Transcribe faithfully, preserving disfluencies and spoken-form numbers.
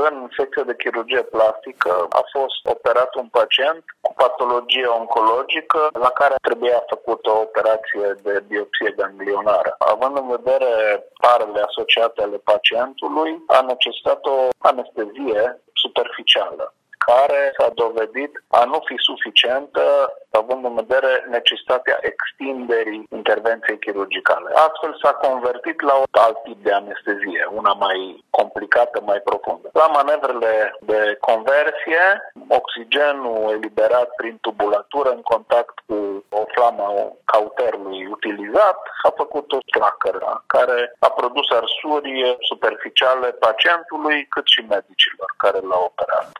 în secția de chirurgie plastică a fost operat un pacient cu patologie oncologică la care trebuia făcută o operație de biopsie ganglionară. Având în vedere parele asociate ale pacientului, a necesitat o anestezie superficială, care s-a dovedit a nu fi suficientă, având în vedere necesitatea extinderii intervenției chirurgicale. Astfel s-a convertit la un alt tip de anestezie, una mai complicată, mai profundă. La manevrele de conversie, oxigenul eliberat prin tubulatură în contact cu o flamă cauterului utilizat a făcut o flacără care a produs arsuri superficiale pacientului cât și medicilor care l-au operat.